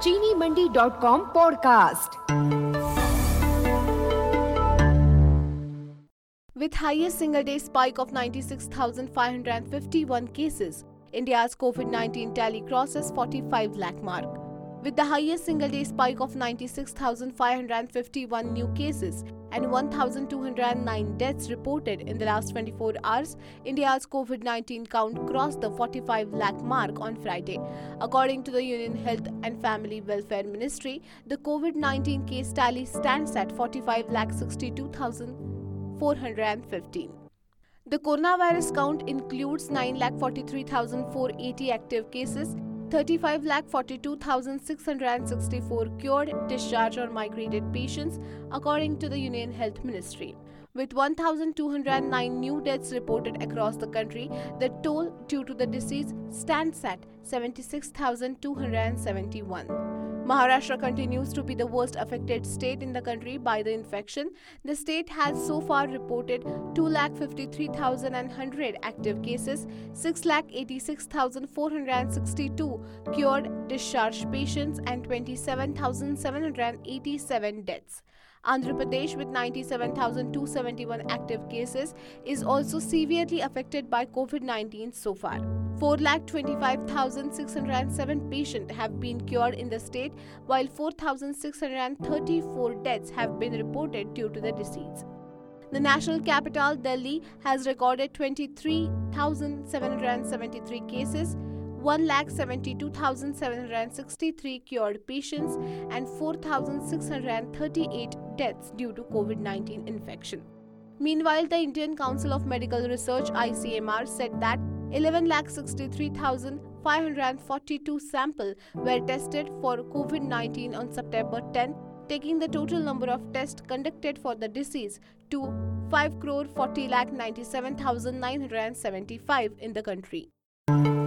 चीनीमंडी.com podcast. With highest single-day spike of 96,551 cases, India's COVID-19 tally crosses 45 lakh mark. With the highest single-day spike of 96,551 new cases and 1,209 deaths reported in the last 24 hours, India's COVID-19 count crossed the 45 lakh mark on Friday. According to the Union Health and Family Welfare Ministry, the COVID-19 case tally stands at 45,62,415. The coronavirus count includes 9,43,480 active cases, 35,42,664 cured, discharged or migrated patients, according to the Union Health Ministry. With 1,209 new deaths reported across the country, the toll due to the disease stands at 76,271. Maharashtra continues to be the worst affected state in the country by the infection. The state has so far reported 2,53,100 active cases, 6,86,462 cured, discharged patients, and 27,787 deaths. Andhra Pradesh, with 97,271 active cases, is also severely affected by COVID-19 so far. 4,25,607 patients have been cured in the state, while 4,634 deaths have been reported due to the disease. The national capital, Delhi, has recorded 23,773 cases, 1,72,763 cured patients, and 4,638 deaths due to COVID-19 infection. Meanwhile, the Indian Council of Medical Research (ICMR) said that 11,63,542 samples were tested for COVID-19 on September 10, taking the total number of tests conducted for the disease to 5,40,97,975 in the country.